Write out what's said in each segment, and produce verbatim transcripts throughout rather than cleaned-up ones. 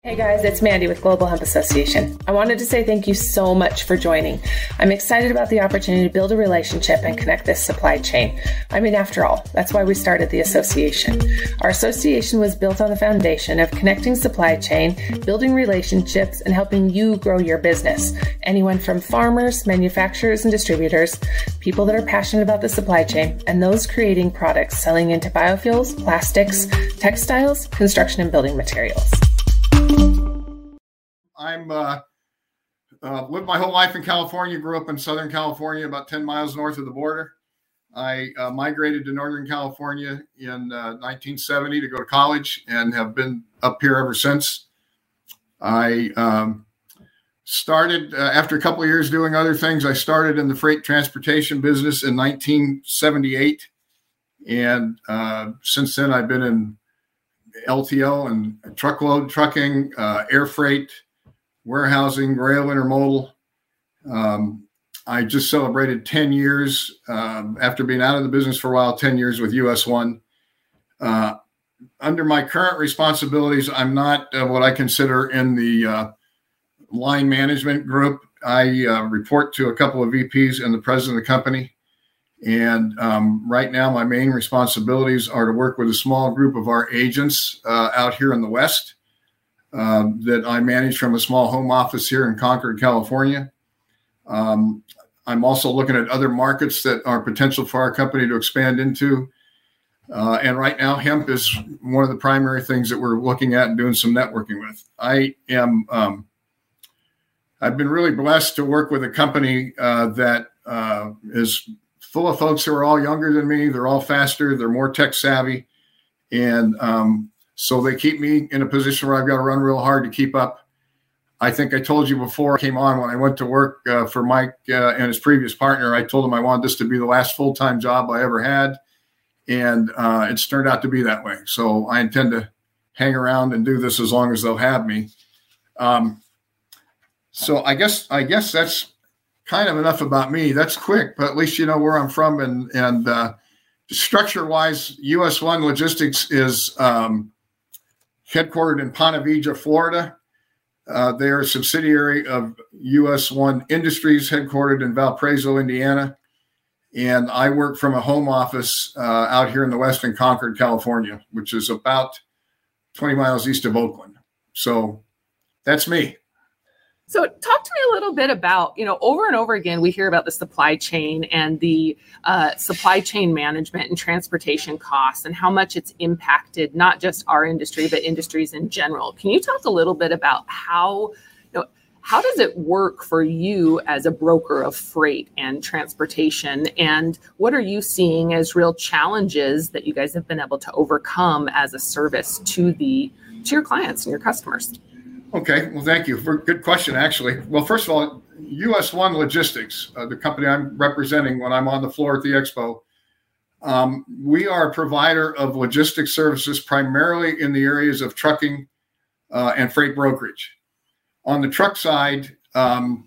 Hey guys, it's Mandy with Global Hemp Association. I wanted to say thank you so much for joining. I'm excited about the opportunity to build a relationship and connect this supply chain. I mean, after all, that's why we started the association. Our association was built on the foundation of connecting supply chain, building relationships, and helping you grow your business. Anyone from farmers, manufacturers, and distributors, people that are passionate about the supply chain, and those creating products selling into biofuels, plastics, textiles, construction, and building materials. I'm uh, uh, lived my whole life in California, grew up in Southern California, about ten miles north of the border. I uh, migrated to Northern California in uh, nineteen seventy to go to college and have been up here ever since. I um, started, uh, after a couple of years doing other things, I started in the freight transportation business in nineteen seventy-eight. And uh, since then, I've been in L T L and truckload trucking, uh, air freight, warehousing, rail intermodal. Um, I just celebrated ten years um, after being out of the business for a while, ten years with U S one. Uh, under my current responsibilities, I'm not uh, what I consider in the uh, line management group. I uh, report to a couple of V Ps and the president of the company. And um, right now, my main responsibilities are to work with a small group of our agents uh, out here in the West um, that I manage from a small home office here in Concord, California. Um, I'm also looking at other markets that are potential for our company to expand into. Uh, and right now, hemp is one of the primary things that we're looking at and doing some networking with. I am, um, I've been really blessed to work with a company uh, that uh, is full of folks who are all younger than me. They're all faster. They're more tech savvy. And um, so they keep me in a position where I've got to run real hard to keep up. I think I told you before I came on, when I went to work uh, for Mike uh, and his previous partner, I told him I wanted this to be the last full-time job I ever had. And uh, it's turned out to be that way. So I intend to hang around and do this as long as they'll have me. Um, so I guess, I guess that's kind of enough about me. That's quick, but at least you know where I'm from. And, and uh, structure-wise, U S one Logistics is um, headquartered in Ponte Vedra, Florida. Uh, they are a subsidiary of U S one Industries, headquartered in Valparaiso, Indiana. And I work from a home office uh, out here in the West in Concord, California, which is about twenty miles east of Oakland. So that's me. So talk to me a little bit about, you know, over and over again, we hear about the supply chain and the uh, supply chain management and transportation costs and how much it's impacted not just our industry, but industries in general. Can you talk a little bit about how, you know, how does it work for you as a broker of freight and transportation? And what are you seeing as real challenges that you guys have been able to overcome as a service to the to your clients and your customers? Okay, well, thank you for a good question, actually. Well, first of all, U S one Logistics, uh, the company I'm representing when I'm on the floor at the expo, um, we are a provider of logistics services primarily in the areas of trucking uh, and freight brokerage. On the truck side, um,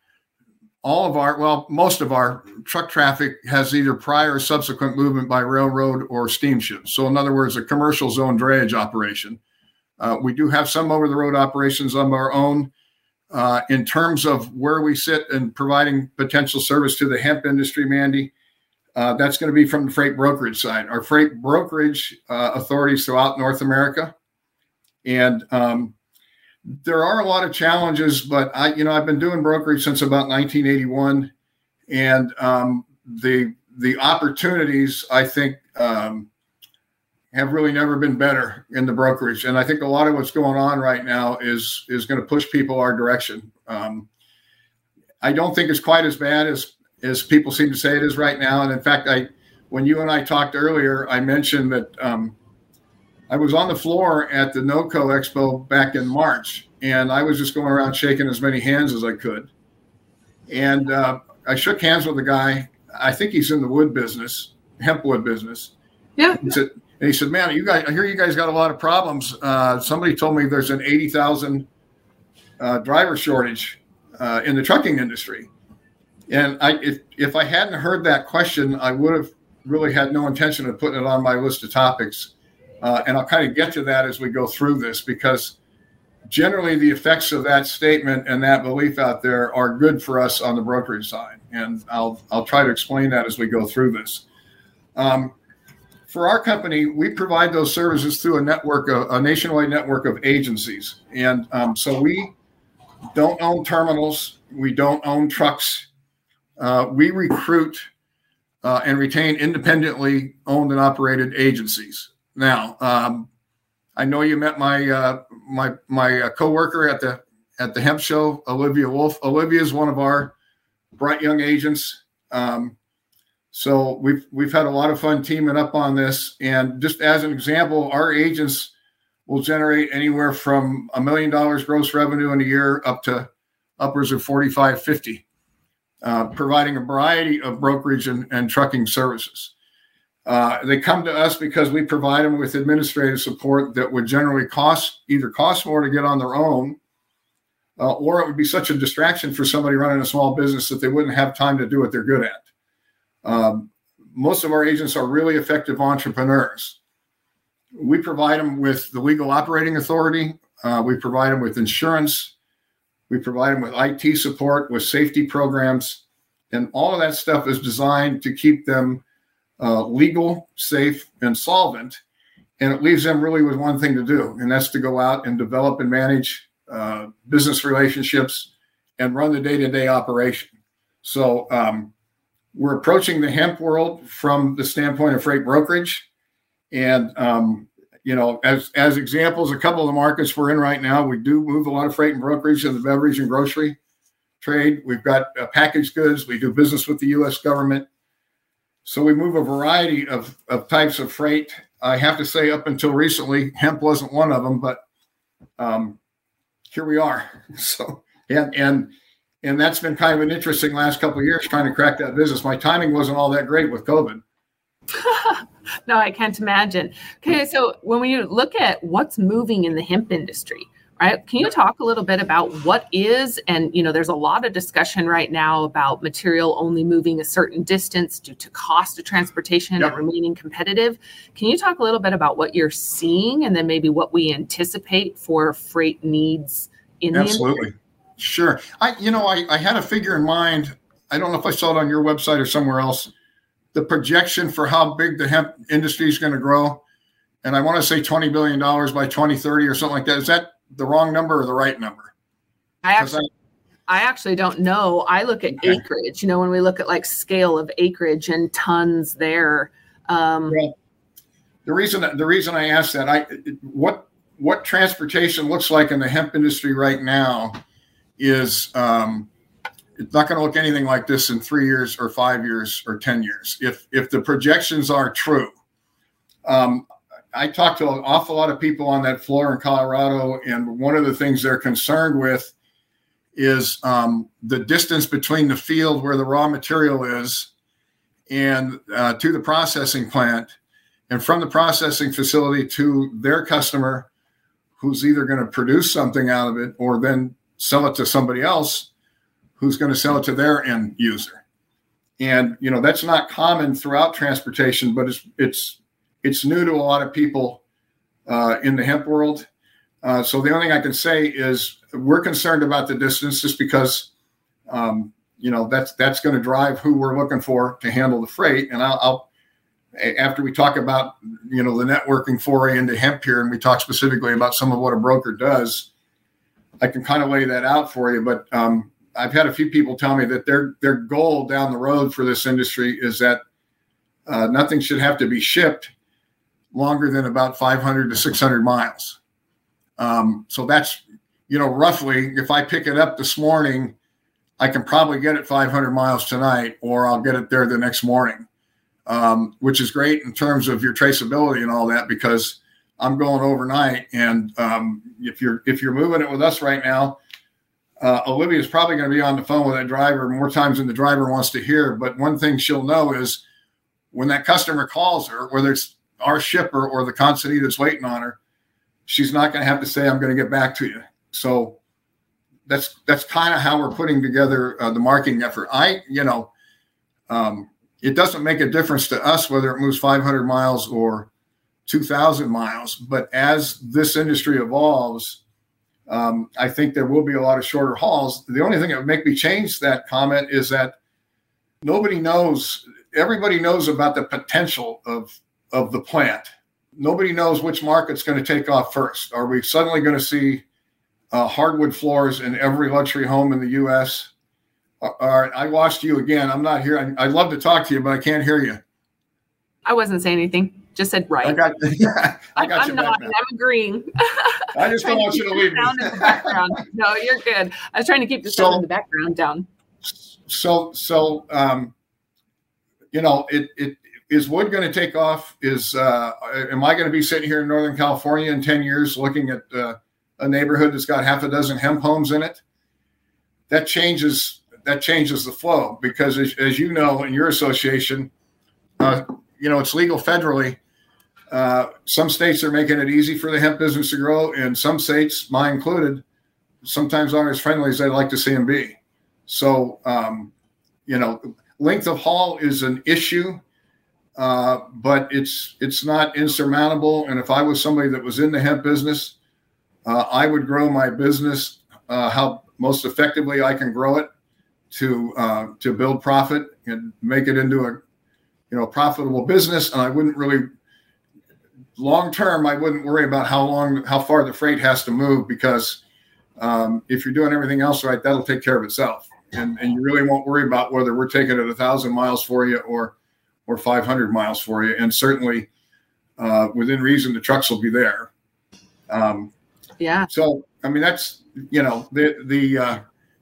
all of our, well, most of our truck traffic has either prior or subsequent movement by railroad or steamship. So in other words, a commercial zone drayage operation. Uh, we do have some over-the-road operations of our own. Uh, in terms of where we sit in providing potential service to the hemp industry, Mandy, uh, that's going to be from the freight brokerage side. Our freight brokerage uh, authorities throughout North America. And um, there are a lot of challenges, but I, you know, I've been doing brokerage since about nineteen eighty-one. And um, the, the opportunities, I think, um, have really never been better in the brokerage. And I think a lot of what's going on right now is, is going to push people our direction. Um, I don't think it's quite as bad as, as people seem to say it is right now. And in fact, I, when you and I talked earlier, I mentioned that um, I was on the floor at the NOCO Expo back in March, and I was just going around shaking as many hands as I could. And uh, I shook hands with a guy. I think he's in the wood business, hemp wood business. Yeah. He said, And he said, man, you guys, I hear you guys got a lot of problems. Uh, somebody told me there's an eighty thousand uh, driver shortage uh, in the trucking industry. And I, if, if I hadn't heard that question, I would have really had no intention of putting it on my list of topics. Uh, and I'll kind of get to that as we go through this, because generally the effects of that statement and that belief out there are good for us on the brokerage side. And I'll, I'll try to explain that as we go through this. Um, for our company, we provide those services through a network, of, a nationwide network of agencies. And um, so we don't own terminals. We don't own trucks. Uh, we recruit uh, and retain independently owned and operated agencies. Now, um, I know you met my uh, my my uh, coworker at the at the hemp show, Olivia Wolf. Olivia is one of our bright young agents. Um, so we've we've had a lot of fun teaming up on this. And just as an example, our agents will generate anywhere from a million dollars gross revenue in a year up to upwards of forty-five, fifty, uh, providing a variety of brokerage and, and trucking services. Uh, they come to us because we provide them with administrative support that would generally cost either cost more to get on their own, uh, or it would be such a distraction for somebody running a small business that they wouldn't have time to do what they're good at. Um, most of our agents are really effective entrepreneurs. We provide them with the legal operating authority. Uh, we provide them with insurance. We provide them with I T support, with safety programs, and all of that stuff is designed to keep them Uh, legal, safe, and solvent. And it leaves them really with one thing to do, and that's to go out and develop and manage uh, business relationships and run the day-to-day operation. So um, we're approaching the hemp world from the standpoint of freight brokerage. And, um, you know, as, as examples, a couple of the markets we're in right now, we do move a lot of freight and brokerage in the beverage and grocery trade. We've got uh, packaged goods. We do business with the U S government. So we move a variety of, of types of freight. I have to say, up until recently, hemp wasn't one of them, but um, here we are. So, and, and, and that's been kind of an interesting last couple of years trying to crack that business. My timing wasn't all that great with COVID. No, I can't imagine. Okay. So when we look at what's moving in the hemp industry, right? Can you talk a little bit about what is, and, you know, there's a lot of discussion right now about material only moving a certain distance due to cost of transportation yep. and remaining competitive. Can you talk a little bit about what you're seeing and then maybe what we anticipate for freight needs in Absolutely. the industry? Sure. I, you know, I, I had a figure in mind. I don't know if I saw it on your website or somewhere else, the projection for how big the hemp industry is going to grow. And I want to say twenty billion dollars by twenty thirty or something like that. Is that the wrong number or the right number? I actually, I, I actually don't know. I look at okay. acreage, you know, when we look at like scale of acreage and tons there. Um, well, the reason that, the reason I asked that, I what what transportation looks like in the hemp industry right now is um, it's not going to look anything like this in three years or five years or ten years. If if the projections are true. Um, I talked to an awful lot of people on that floor in Colorado, and one of the things they're concerned with is um, the distance between the field where the raw material is and uh, to the processing plant, and from the processing facility to their customer, who's either going to produce something out of it or then sell it to somebody else who's going to sell it to their end user. And, you know, that's not common throughout transportation, but it's it's It's new to a lot of people uh, in the hemp world. Uh, so the only thing I can say is we're concerned about the distance just because, um, you know, that's that's going to drive who we're looking for to handle the freight. And I'll, I'll, after we talk about, you know, the networking foray into hemp here, and we talk specifically about some of what a broker does, I can kind of lay that out for you. But um, I've had a few people tell me that their their goal down the road for this industry is that uh, nothing should have to be shipped longer than about five hundred to six hundred miles. Um, so that's, you know, roughly, if I pick it up this morning, I can probably get it five hundred miles tonight, or I'll get it there the next morning, um, which is great in terms of your traceability and all that, because I'm going overnight. And um, if you're, if you're moving it with us right now, uh, Olivia is probably going to be on the phone with that driver more times than the driver wants to hear. But one thing she'll know is when that customer calls her, whether it's our shipper or the consignee that's waiting on her, she's not going to have to say, I'm going to get back to you. So that's, that's kind of how we're putting together uh, the marketing effort. I, you know, um, it doesn't make a difference to us whether it moves five hundred miles or two thousand miles, but as this industry evolves, Um, I think there will be a lot of shorter hauls. The only thing that would make me change that comment is that nobody knows, everybody knows about the potential of, of the plant. Nobody knows which market's going to take off first. Are we suddenly going to see uh, hardwood floors in every luxury home in the U S? All right, I lost you again. I'm not here. I, I'd love to talk to you, but I can't hear you. I wasn't saying anything. Just said right. I got, yeah, I got I'm you not. back I'm agreeing. I just don't want you to leave me. Sound in the background. No, you're good. I was trying to keep the So- sound in the background down. So, so um, you know, it it is wood going to take off? Is uh, am I going to be sitting here in Northern California in ten years looking at uh, a neighborhood that's got half a dozen hemp homes in it? That changes that changes the flow, because as, as you know, in your association, uh, you know, it's legal federally. Uh, some states are making it easy for the hemp business to grow, and some states, mine included, sometimes aren't as friendly as I'd like to see them be. So, um, you know, length of haul is an issue, uh, but it's it's not insurmountable. And if I was somebody that was in the hemp business, uh, I would grow my business uh, how most effectively I can grow it to uh, to build profit and make it into a you know profitable business. And I wouldn't really long term. I wouldn't worry about how long how far the freight has to move, because um, if you're doing everything else right, that'll take care of itself. And, and you really won't worry about whether we're taking it a thousand miles for you or or five hundred miles for you. And certainly uh, within reason, the trucks will be there. Um, Yeah. so, I mean, that's, you know, the, the uh,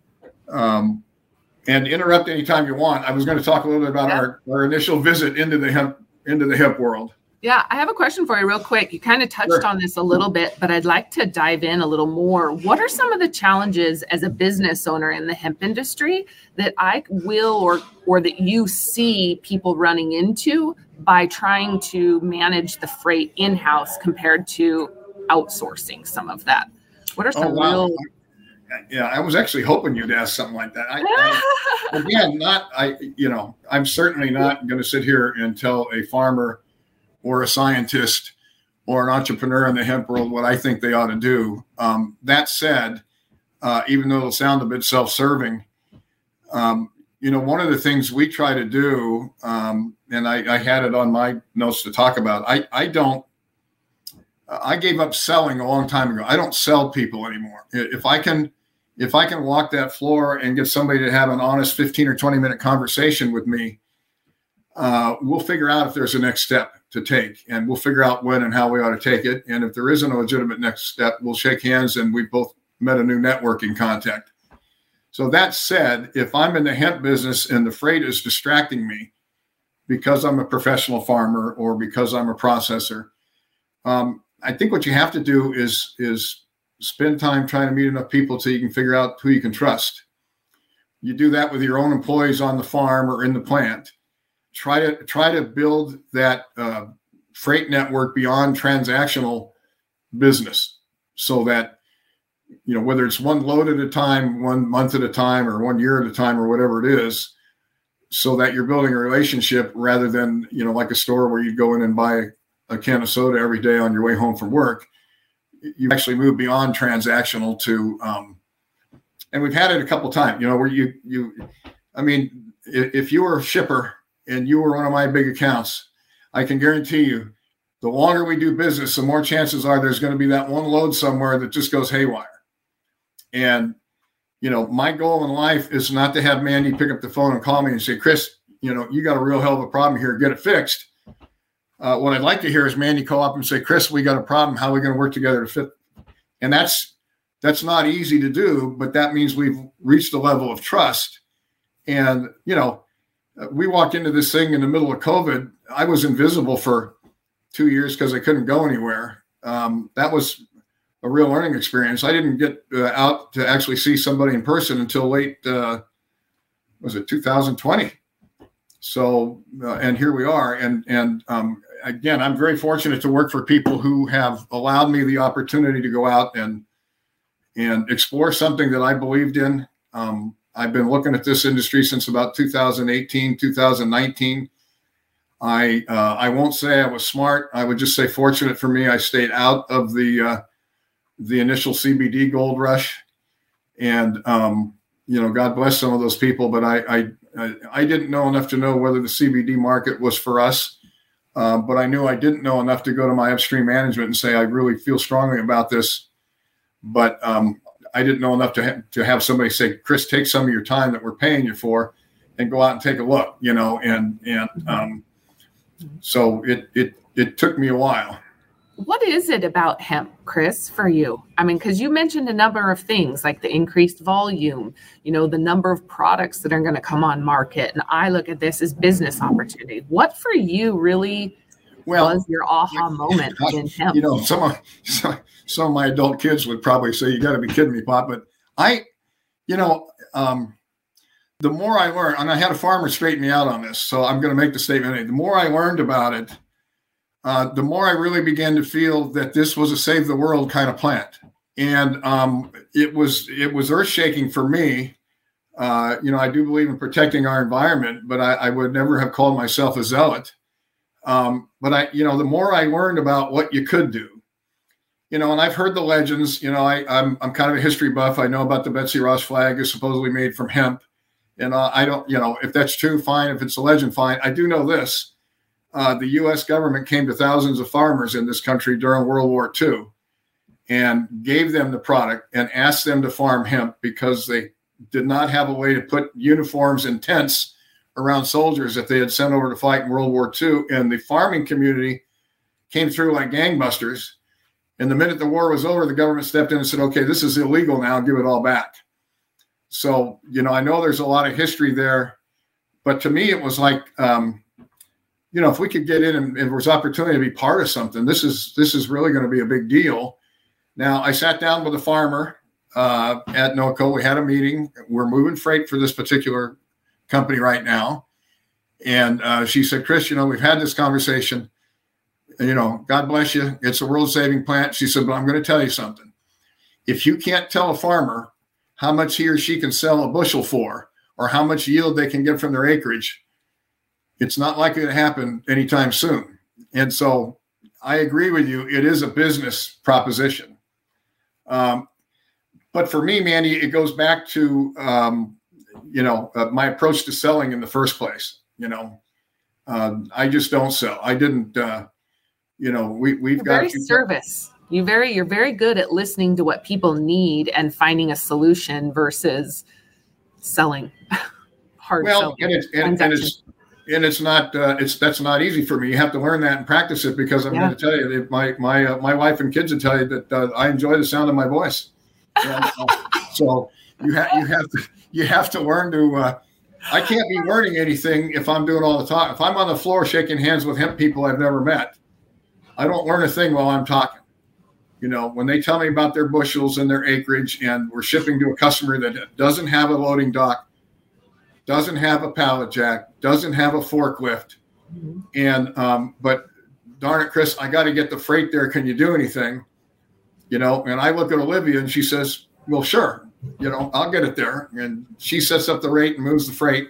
um, and interrupt anytime you want. I was going to talk a little bit about Yeah. our, our initial visit into the hemp, into the hemp world. Yeah, I have a question for you real quick. You kind of touched Sure. on this a little bit, but I'd like to dive in a little more. What are some of the challenges as a business owner in the hemp industry that I will or or that you see people running into by trying to manage the freight in-house compared to outsourcing some of that? What are some Oh, wow. real Yeah, I was actually hoping you'd ask something like that. I, I, again, not I. You know, I'm certainly not going to sit here and tell a farmer or a scientist or an entrepreneur in the hemp world what I think they ought to do. Um, that said, uh, even though it'll sound a bit self-serving, um, you know, one of the things we try to do, um, and I, I had it on my notes to talk about. I I don't. I gave up selling a long time ago. I don't sell people anymore. If I can. If I can walk that floor and get somebody to have an honest fifteen or twenty minute conversation with me, uh, we'll figure out if there's a next step to take, and we'll figure out when and how we ought to take it. And if there isn't a legitimate next step, we'll shake hands and we've both met a new networking contact. So that said, if I'm in the hemp business and the freight is distracting me because I'm a professional farmer or because I'm a processor, um, I think what you have to do is, is spend time trying to meet enough people so you can figure out who you can trust. You do that with your own employees on the farm or in the plant. Try to try to build that uh, freight network beyond transactional business, so that, you know, whether it's one load at a time, one month at a time, or one year at a time, or whatever it is, so that you're building a relationship rather than, you know, like a store where you go in and buy a can of soda every day on your way home from work. You actually move beyond transactional to, um, and we've had it a couple of times, you know, where you, you, I mean, if, if you were a shipper and you were one of my big accounts, I can guarantee you the longer we do business, the more chances are there's going to be that one load somewhere that just goes haywire. And, you know, my goal in life is not to have Mandy pick up the phone and call me and say, Chris, you know, you got a real hell of a problem here, get it fixed. Uh, what I'd like to hear is Mandy call up and say, Chris, we got a problem. How are we going to work together to fit? And that's, that's not easy to do, but that means we've reached a level of trust. And, you know, we walked into this thing in the middle of COVID. I was invisible for two years because I couldn't go anywhere. Um, that was a real learning experience. I didn't get uh, out to actually see somebody in person until late, uh, was it two thousand twenty? So, uh, and here we are. And, and um, again, I'm very fortunate to work for people who have allowed me the opportunity to go out and, and explore something that I believed in. Um, I've been looking at this industry since about two thousand eighteen, two thousand nineteen. I, uh, I won't say I was smart. I would just say fortunate for me, I stayed out of the, uh, the initial C B D gold rush. And, um, you know, God bless some of those people, but I, I, I, I didn't know enough to know whether the C B D market was for us. Um, but I knew I didn't know enough to go to my upstream management and say, I really feel strongly about this. But um, I didn't know enough to, ha- to have somebody say, Chris, take some of your time that we're paying you for and go out and take a look, you know, and, and um, so it, it, it took me a while. What is it about hemp, Chris, for you? I mean, because you mentioned a number of things like the increased volume, you know, the number of products that are going to come on market. And I look at this as business opportunity. What for you really well, was your aha moment I, in hemp? You know, some of, some, some of my adult kids would probably say, you got to be kidding me, Pop. But I, you know, um, the more I learned, and I had a farmer straighten me out on this, so I'm going to make the statement. The more I learned about it, Uh, the more I really began to feel that this was a save the world kind of plant. And um, it was it was earth shaking for me. Uh, you know, I do believe in protecting our environment, but I, I would never have called myself a zealot. Um, but I, you know, the more I learned about what you could do, you know, and I've heard the legends, you know, I, I'm, I'm kind of a history buff. I know about the Betsy Ross flag is supposedly made from hemp. And uh, I don't, you know, if that's true, fine. If it's a legend, fine. I do know this. Uh, the U S government came to thousands of farmers in this country during World War Two and gave them the product and asked them to farm hemp because they did not have a way to put uniforms and tents around soldiers that they had sent over to fight in World War Two. And the farming community came through like gangbusters. And the minute the war was over, the government stepped in and said, okay, this is illegal now, give it all back. So, you know, I know there's a lot of history there, but to me, it was like, um, you know, if we could get in and, and there was opportunity to be part of something, this is this is really going to be a big deal. Now, I sat down with a farmer uh, at NOCO. We had a meeting. We're moving freight for this particular company right now. And uh, she said, Chris, you know, we've had this conversation. And, you know, God bless you. It's a world-saving plant. She said, but I'm going to tell you something. If you can't tell a farmer how much he or she can sell a bushel for or how much yield they can get from their acreage, it's not likely to happen anytime soon. And so I agree with you. It is a business proposition. Um, but for me, Mandy, it goes back to, um, you know, uh, my approach to selling in the first place. You know, uh, I just don't sell. I didn't, uh, you know, we, we've you're got very service. You very, you're very good at listening to what people need and finding a solution versus selling hard. Well, selling and it's, and, and it's, And it's not, uh, it's, that's not easy for me. You have to learn that and practice it because I'm yeah. going to tell you that my, my, uh, my wife and kids will tell you that uh, I enjoy the sound of my voice. And, uh, so you have, you have to, you have to learn to, uh, I can't be learning anything if I'm doing all the talk. If I'm on the floor shaking hands with hemp people I've never met, I don't learn a thing while I'm talking. You know, when they tell me about their bushels and their acreage and we're shipping to a customer that doesn't have a loading dock, doesn't have a pallet jack, doesn't have a forklift. Mm-hmm. And, um, but darn it, Chris, I got to get the freight there. Can you do anything? You know, and I look at Olivia and she says, well, sure. You know, I'll get it there. And she sets up the rate and moves the freight.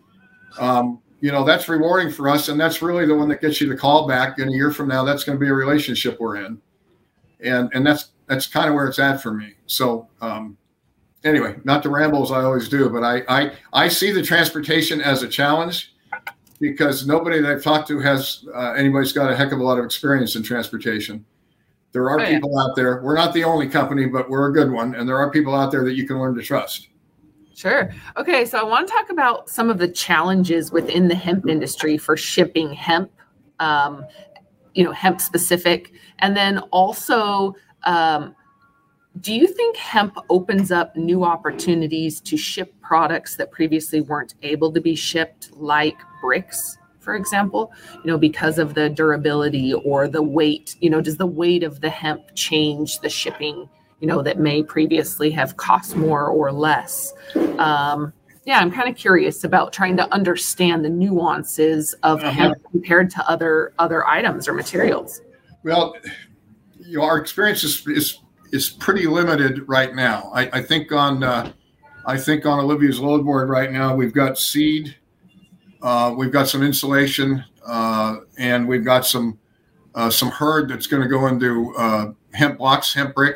Um, you know, that's rewarding for us. And that's really the one that gets you the call back. And a year from now, that's going to be a relationship we're in. And, and that's, that's kind of where it's at for me. So, um, anyway, not to ramble as I always do, but I, I, I see the transportation as a challenge because nobody that I've talked to has, uh, anybody's got a heck of a lot of experience in transportation. There are oh, yeah. people out there. We're not the only company, but we're a good one. And there are people out there that you can learn to trust. Sure. Okay. So I want to talk about some of the challenges within the hemp industry for shipping hemp, um, you know, hemp specific. And then also, um, do you think hemp opens up new opportunities to ship products that previously weren't able to be shipped, like bricks, for example, you know, because of the durability or the weight? You know, does the weight of the hemp change the shipping, you know, that may previously have cost more or less? Um, yeah, I'm kind of curious about trying to understand the nuances of uh-huh. hemp compared to other other items or materials. Well, you know, our experience is, is is pretty limited right now. I, I think on uh, I think on Olivia's load board right now we've got seed, uh, we've got some insulation, uh, and we've got some uh, some hurd that's going to go into uh, hemp blocks, hemp brick,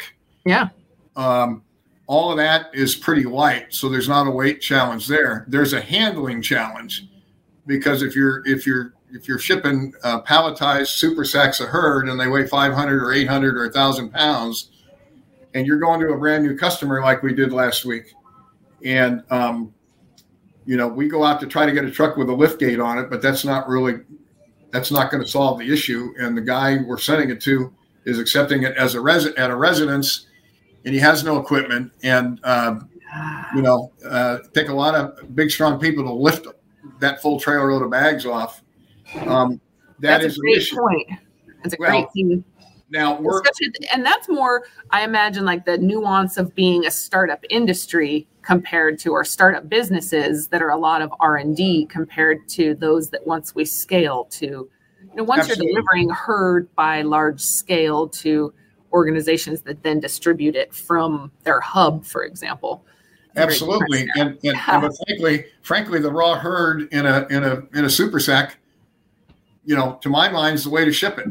Yeah. Um, all of that is pretty light, so there's not a weight challenge there. There's a handling challenge, because if you're if you're if you're shipping uh, palletized super sacks a herd and they weigh five hundred or eight hundred or one thousand pounds, and you're going to a brand new customer like we did last week, and um, you know, we go out to try to get a truck with a lift gate on it, but that's not really that's not going to solve the issue. And the guy we're sending it to is accepting it as a res- at a residence, and he has no equipment, and uh, you know, uh, take a lot of big, strong people to lift that full trailer load of bags off. Um, that that's is a great an issue. point. That's a Well, great thing. Now we're Especially, and that's more, I imagine, like the nuance of being a startup industry compared to our startup businesses that are a lot of R and D compared to those that once we scale to, you know, once Absolutely. you're delivering herd by large scale to organizations that then distribute it from their hub, for example. absolutely, and, and, Yeah. and but frankly, frankly, the raw herd in a in a in a super sack, you know, to my mind, is the way to ship it.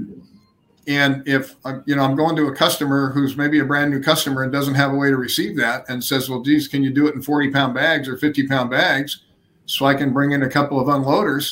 And if I'm, you know, I'm going to a customer who's maybe a brand new customer and doesn't have a way to receive that, and says, "Well, geez, can you do it in forty pound bags or fifty pound bags, so I can bring in a couple of unloaders?"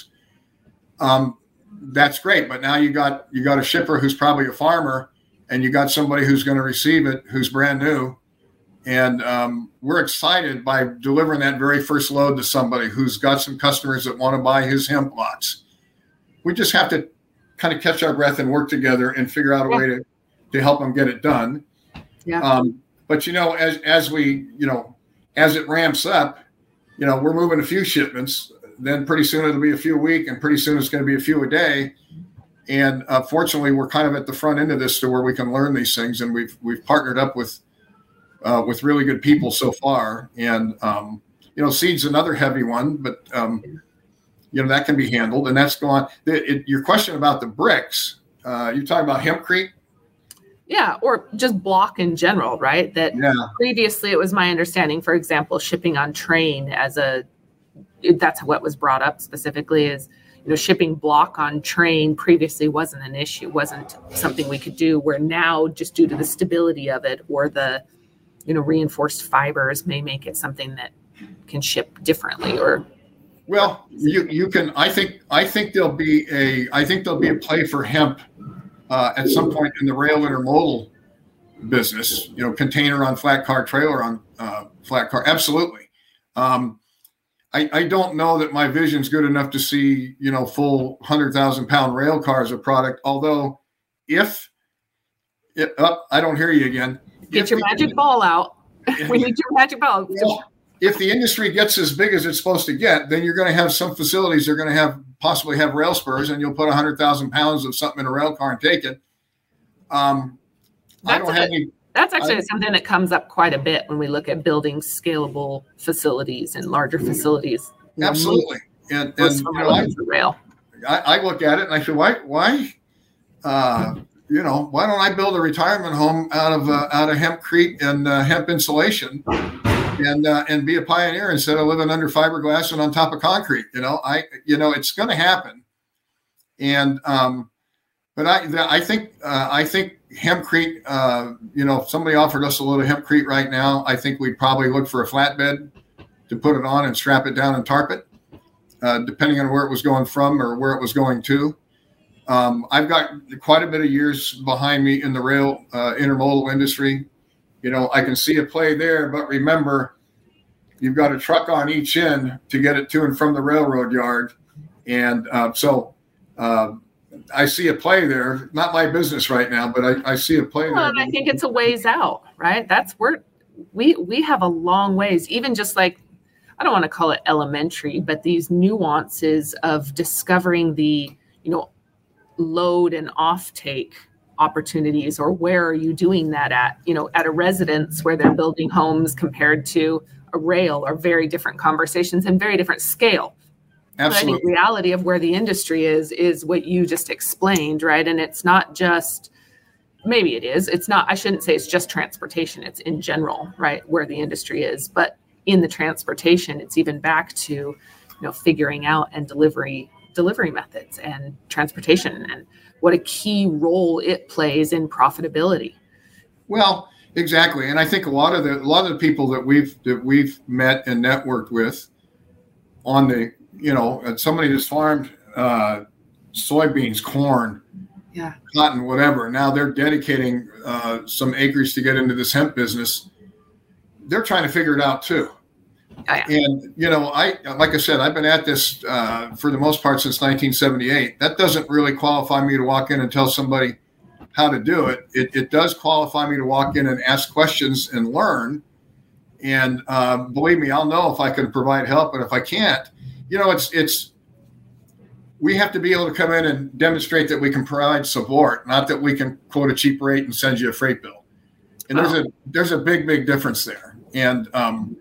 Um, that's great. But now you got you got a shipper who's probably a farmer, and you got somebody who's going to receive it who's brand new, and um, we're excited by delivering that very first load to somebody who's got some customers that want to buy his hemp lots. We just have to kind of catch our breath and work together and figure out a Yeah. way to, to help them get it done. Yeah. Um, but, you know, as, as we, you know, as it ramps up, you know, we're moving a few shipments, then pretty soon it'll be a few a week, and pretty soon it's going to be a few a day. And uh, fortunately, we're kind of at the front end of this to where we can learn these things. And we've, we've partnered up with, uh, with really good people so far. And, um, you know, seed's another heavy one, but, um, you know, that can be handled, and that's gone. It, it, your question about the bricks, uh, you're talking about hempcrete? Yeah, or just block in general, right? That Yeah. previously it was my understanding, for example, shipping on train as a, that's what was brought up specifically is, you know, shipping block on train previously wasn't an issue, wasn't something we could do, where now just due to the stability of it or the, you know, reinforced fibers may make it something that can ship differently or. Well, you you can. I think I think there'll be a I think there'll be a play for hemp uh, at some point in the rail intermodal business. You know, container on flat car, trailer on uh, flat car. Absolutely. Um, I I don't know that my vision's good enough to see, you know, full hundred thousand pound rail cars a product. Although, if it, oh, I don't hear you again. Get If your the- magic ball out. We need your magic ball. Well, if the industry gets as big as it's supposed to get, then you're going to have some facilities that are going to have possibly have rail spurs, and you'll put one hundred thousand pounds of something in a rail car and take it. Um, I That's don't a- have any. That's actually I- something that comes up quite a bit when we look at building scalable facilities and larger facilities. Absolutely. And, and Most you of know, them I, are for rail. I, I look at it and I say, why, why, uh, you know, why don't I build a retirement home out of uh, out of hempcrete and uh, hemp insulation, and uh, and be a pioneer instead of living under fiberglass and on top of concrete? You know, I, you know, it's going to happen. And um, but I, the, I think uh, I think hempcrete. Uh, you know, if somebody offered us a load of hempcrete right now, I think we'd probably look for a flatbed to put it on and strap it down and tarp it, uh, depending on where it was going from or where it was going to. Um, I've got quite a bit of years behind me in the rail uh, intermodal industry. You know, I can see a play there, but remember, you've got a truck on each end to get it to and from the railroad yard. And uh, so uh, I see a play there. Not my business right now, but I, I see a play Well, there. and I think it's a ways out, right? That's where we we have a long ways, even just like, I don't want to call it elementary, but these nuances of discovering the, you know, load and offtake opportunities, or where are you doing that at, you know, at a residence where they're building homes compared to a rail, are very different conversations and very different scale. Absolutely. But I think reality of where the industry is, is what you just explained, right? And it's not just, maybe it is, it's not, I shouldn't say it's just transportation, it's in general, right, where the industry is. But in the transportation, it's even back to, you know, figuring out and delivery delivery methods and transportation and what a key role it plays in profitability. Well, Exactly. And I think a lot of the a lot of the people that we've that we've met and networked with on the, you know, somebody that's farmed uh, soybeans, corn, yeah, cotton, whatever. Now they're dedicating uh, some acres to get into this hemp business. They're trying to figure it out too. Oh, yeah. And, you know, I, like I said, I've been at this uh, for the most part since nineteen seventy-eight. That doesn't really qualify me to walk in and tell somebody how to do it. It, it does qualify me to walk in and ask questions and learn. And uh, believe me, I'll know if I can provide help. And if I can't, you know, it's, it's, we have to be able to come in and demonstrate that we can provide support, not that we can quote a cheap rate and send you a freight bill. And there's a, there's a big, big difference there. And, um,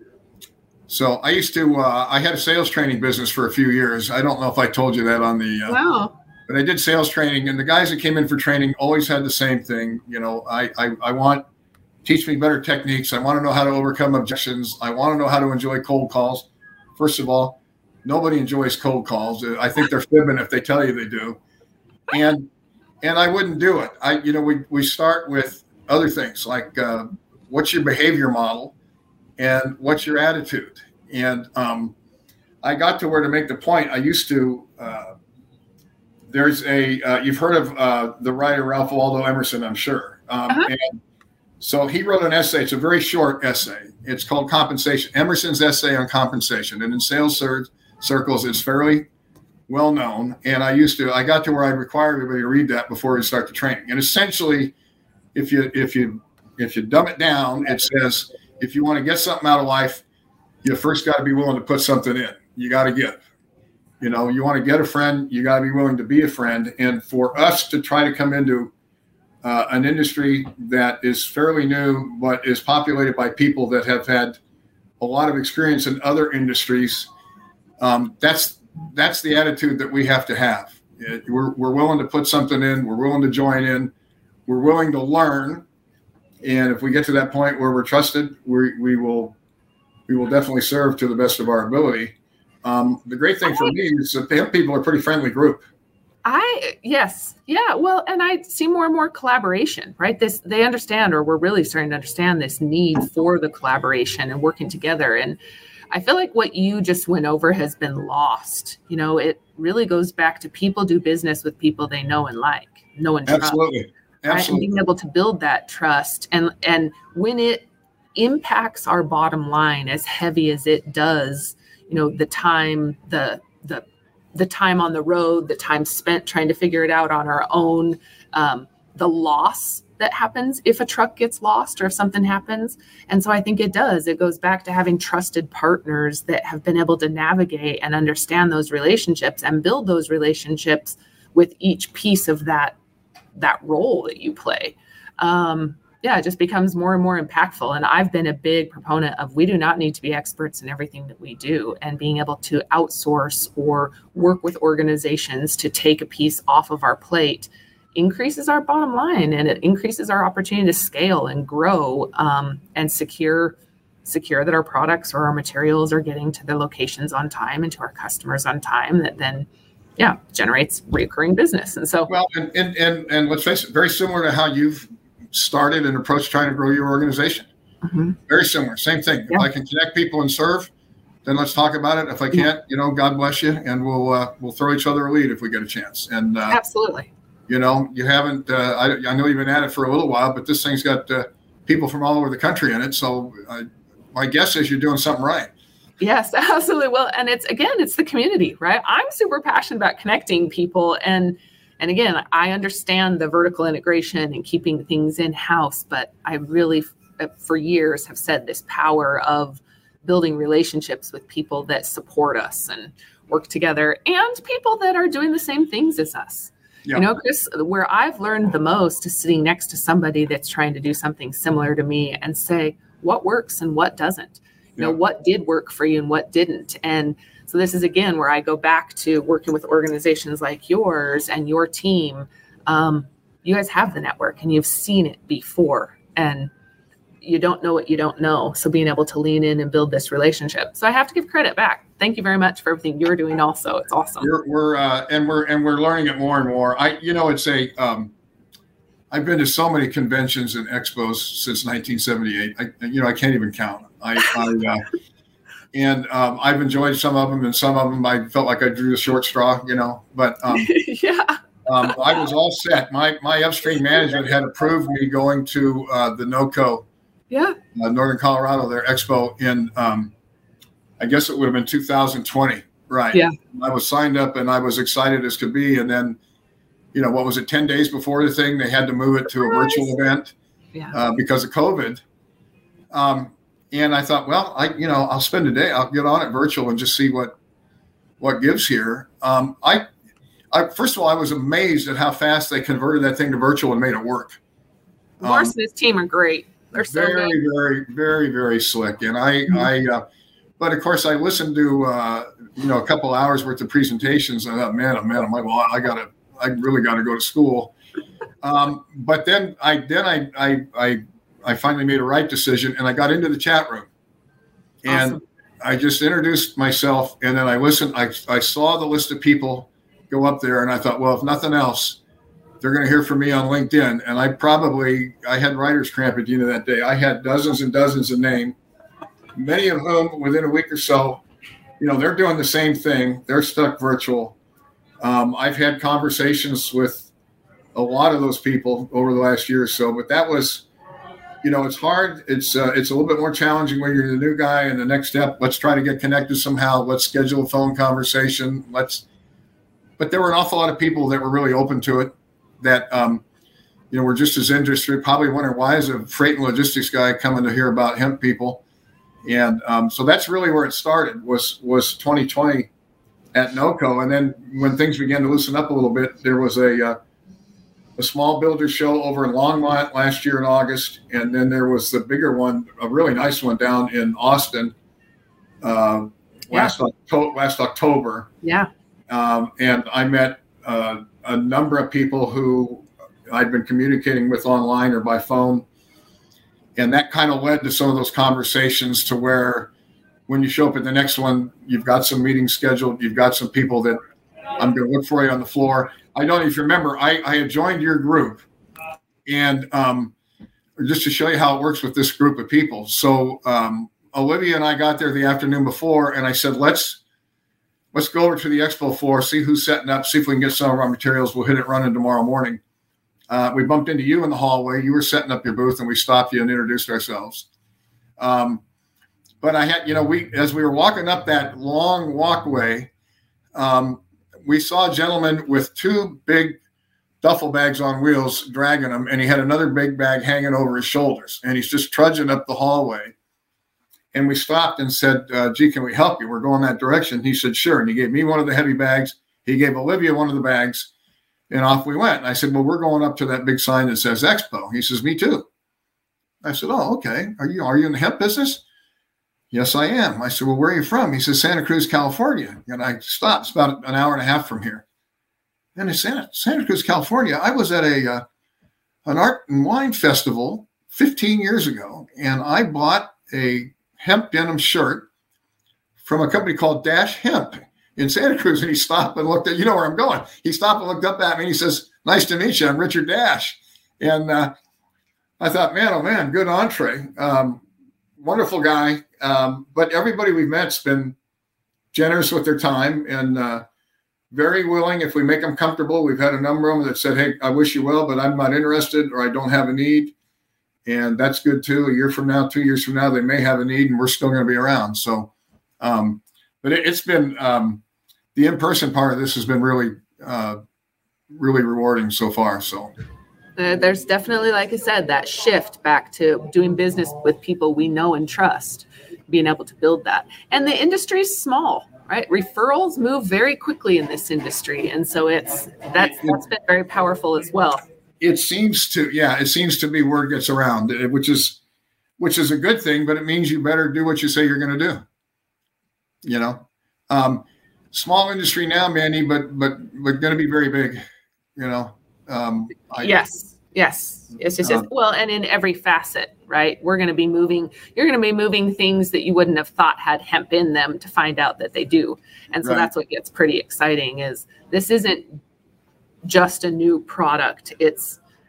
So I used to, uh, I had a sales training business for a few years. I don't know if I told you that on the, uh, wow. but I did sales training, and the guys that came in for training always had the same thing. You know, I, I, I want, teach me better techniques. I want to know how to overcome objections. I want to know how to enjoy cold calls. First of all, nobody enjoys cold calls. I think they're fibbing if they tell you they do. And, and I wouldn't do it. I, you know, we, we start with other things like, uh, what's your behavior model? And what's your attitude? And um, I got to where to make the point. I used to, uh, there's a, uh, you've heard of uh, the writer Ralph Waldo Emerson, I'm sure. Um, uh-huh. And so he wrote an essay. It's a very short essay. It's called Compensation, Emerson's Essay on Compensation. And in sales cir- circles, it's fairly well known. And I used to, I got to where I required everybody to read that before we start the training. And essentially, if you, if you, if you dumb it down, it says, if you want to get something out of life, you first got to be willing to put something in. You got to give. You know, you want to get a friend, you got to be willing to be a friend. And for us to try to come into uh, an industry that is fairly new, but is populated by people that have had a lot of experience in other industries, um, that's that's the attitude that we have to have. It, we're, we're willing to put something in. We're willing to join in. We're willing to learn. And if we get to that point where we're trusted, we we will we will definitely serve to the best of our ability. Um, the great thing for me is that the people are a pretty friendly group. I yes, yeah. Well, and I see more and more collaboration, right? This they understand, or we're really starting to understand this need for the collaboration and working together. And I feel like what you just went over has been lost. You know, it really goes back to people do business with people they know and like, know and trust. Absolutely. Right? And being able to build that trust. And and when it impacts our bottom line as heavy as it does, you know, the time, the the the time on the road, the time spent trying to figure it out on our own, um, the loss that happens if a truck gets lost or if something happens. And so I think it does. It goes back to having trusted partners that have been able to navigate and understand those relationships and build those relationships with each piece of that that role that you play. Um, yeah, it just becomes more and more impactful. And I've been a big proponent of we do not need to be experts in everything that we do, and being able to outsource or work with organizations to take a piece off of our plate increases our bottom line, and it increases our opportunity to scale and grow um, and secure secure that our products or our materials are getting to their locations on time and to our customers on time, that then yeah, generates recurring business. And so, well, and, and, and, and let's face it, very similar to how you've started and approached trying to grow your organization. Mm-hmm. Very similar, same thing. Yeah. If I can connect people and serve, then let's talk about it. If I can't, you know, God bless you. And we'll, uh, we'll throw each other a lead if we get a chance. And, uh, absolutely. You know, you haven't, uh, I, I know you've been at it for a little while, but this thing's got uh, people from all over the country in it. So uh, my guess is you're doing something right. Yes, absolutely. Well, and it's, again, it's the community, right? I'm super passionate about connecting people. And, and again, I understand the vertical integration and keeping things in-house, but I really, for years, have said this power of building relationships with people that support us and work together, and people that are doing the same things as us. Yeah. You know, Chris, where I've learned the most is sitting next to somebody that's trying to do something similar to me and say, what works and what doesn't? You know, what did work for you and what didn't? And so this is, again, where I go back to working with organizations like yours and your team. Um, you guys have the network and you've seen it before, and you don't know what you don't know. So being able to lean in and build this relationship. So I have to give credit back. Thank you very much for everything you're doing also. It's awesome. We're, we're uh, and we're and we're learning it more and more. I, you know, it's a, um, I've been to so many conventions and expos since nineteen seventy-eight. I, you know, I can't even count. I, I uh, and um, I've enjoyed some of them, and some of them I felt like I drew the short straw. You know, but um, yeah, um, I was all set. My my upstream management had approved me going to uh, the NOCO, yeah, uh, Northern Colorado, their expo in, um, I guess it would have been two thousand twenty. Right. Yeah. I was signed up and I was excited as could be, and then, you know, what was it, ten days before the thing, they had to move it to a virtual event yeah. uh, because of COVID. Um, and I thought, well, I, you know, I'll spend a day, I'll get on it virtual and just see what, what gives here. Um, I, I, first of all, I was amazed at how fast they converted that thing to virtual and made it work. Morris Um, and his team are great. They're so very, good. very, very, very slick. And I, mm-hmm. I, uh, but of course I listened to, uh, you know, a couple hours worth of presentations. And I thought, man, oh man, I'm like, well, I gotta, I really got to go to school. Um, but then I then I, I I I finally made a right decision, and I got into the chat room, and awesome. I just introduced myself, and then I listened. I I saw the list of people go up there, and I thought, well, if nothing else, they're going to hear from me on LinkedIn. And I probably I had writer's cramp at the end of that day. I had dozens and dozens of names, many of whom within a week or so, you know, they're doing the same thing. They're stuck virtual. Um, I've had conversations with a lot of those people over the last year or so, but that was, you know, it's hard. It's uh, it's a little bit more challenging when you're the new guy. And the next step, let's try to get connected somehow. Let's schedule a phone conversation. Let's. But there were an awful lot of people that were really open to it. That um, you know, were just as interested. Probably wondering, why is a freight and logistics guy coming to hear about hemp people? And um, so that's really where it started. Was was twenty twenty. At NOCO, and then when things began to loosen up a little bit, there was a uh, a small builder show over in Longmont last year in August, and then there was the bigger one, a really nice one down in Austin uh, yeah. last October. Last October, yeah. Um, and I met uh, a number of people who I'd been communicating with online or by phone, and that kind of led to some of those conversations to where, when you show up at the next one, you've got some meetings scheduled. You've got some people that I'm going to look for you on the floor. I don't know if you remember, I, I had joined your group, and um, just to show you how it works with this group of people. So um, Olivia and I got there the afternoon before, and I said, let's let's go over to the expo floor, see who's setting up, see if we can get some of our materials. We'll hit it running tomorrow morning. Uh, we bumped into you in the hallway. You were setting up your booth, and we stopped you and introduced ourselves. Um, But I had, you know, we as we were walking up that long walkway, um, we saw a gentleman with two big duffel bags on wheels dragging them, and he had another big bag hanging over his shoulders, and he's just trudging up the hallway. And we stopped and said, uh, gee, can we help you? We're going that direction. He said, sure. And he gave me one of the heavy bags. He gave Olivia one of the bags, and off we went. And I said, well, we're going up to that big sign that says Expo. He says, me too. I said, oh, okay. Are you, are you in the hemp business? Yes, I am. I said, well, where are you from? He says, Santa Cruz, California. And I stopped. It's about an hour and a half from here. And I said, Santa Cruz, California. I was at a uh, an art and wine festival fifteen years ago, and I bought a hemp denim shirt from a company called Dash Hemp in Santa Cruz. And he stopped and looked at, you know where I'm going. He stopped and looked up at me, and he says, nice to meet you. I'm Richard Dash. And uh, I thought, man, oh, man, good entree. Um, wonderful guy. Um, but everybody we've met's been generous with their time and uh, very willing. If we make them comfortable, we've had a number of them that said, hey, I wish you well, but I'm not interested, or I don't have a need. And that's good too. A year from now, two years from now, they may have a need, and we're still going to be around. So, um, but it, it's been, um, the in-person part of this has been really, uh, really rewarding so far. So uh, there's definitely, like I said, that shift back to doing business with people we know and trust, being able to build that. And the industry is small, right? Referrals move very quickly in this industry. And so it's, that's, that's been very powerful as well. It seems to, yeah, it seems to be word gets around, which is, which is a good thing, but it means you better do what you say you're going to do. You know, um, small industry now, Mandy, but, but, but going to be very big, you know? Um, I, yes. Yes. Yes. Yes. yes. Um, well, and in every facet, right? We're going to be moving, you're going to be moving things that you wouldn't have thought had hemp in them to find out that they do. And so right. That's what gets pretty exciting is this isn't just a new product. It's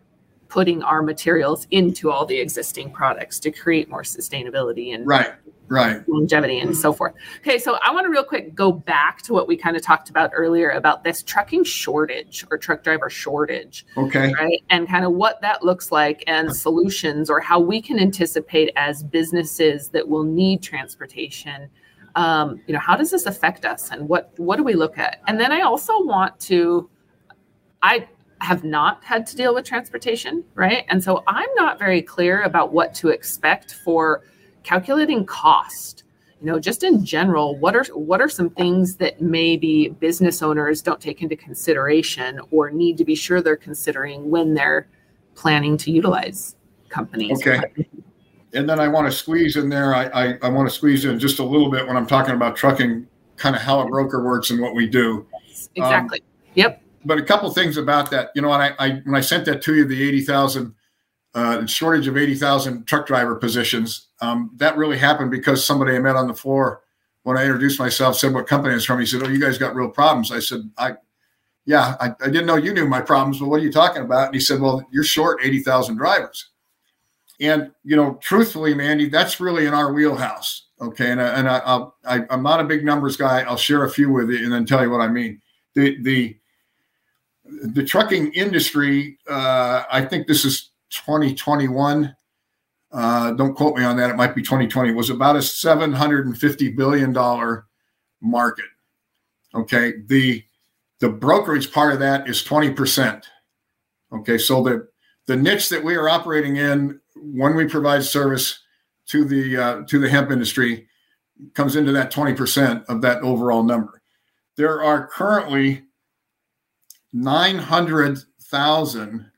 putting our materials into all the existing products to create more sustainability and right, right. longevity and so forth. Okay, so I want to real quick go back to what we kind of talked about earlier about this trucking shortage or truck driver shortage. Okay. Right. And kind of what that looks like and solutions or how we can anticipate as businesses that will need transportation. Um, you know, how does this affect us and what, what do we look at? And then I also want to, I have not had to deal with transportation, right? And so I'm not very clear about what to expect for calculating cost. You know, just in general, what are what are some things that maybe business owners don't take into consideration or need to be sure they're considering when they're planning to utilize companies? Okay. And then I want to squeeze in there, I, I, I want to squeeze in just a little bit when I'm talking about trucking, kind of how a broker works and what we do. Exactly. Um, yep. But a couple things about that, you know, and I, I when I sent that to you, the eighty thousand uh, shortage of eighty thousand truck driver positions, um, that really happened because somebody I met on the floor when I introduced myself said what company it's from. He said, "Oh, you guys got real problems." I said, "I, yeah, I, I didn't know you knew my problems, but what are you talking about?" And he said, "Well, you're short eighty thousand drivers." And you know, truthfully, Mandy, that's really in our wheelhouse. Okay, and I, and I, I'll, I, I'm not a big numbers guy. I'll share a few with you and then tell you what I mean. The the The trucking industry, uh, I think this is twenty twenty-one. Uh, don't quote me on that. It might be twenty twenty. Was about a seven hundred fifty billion dollars market. Okay. The, the brokerage part of that is twenty percent. Okay. So the, the niche that we are operating in when we provide service to the, uh, to the hemp industry comes into that twenty percent of that overall number. There are currently nine hundred thousand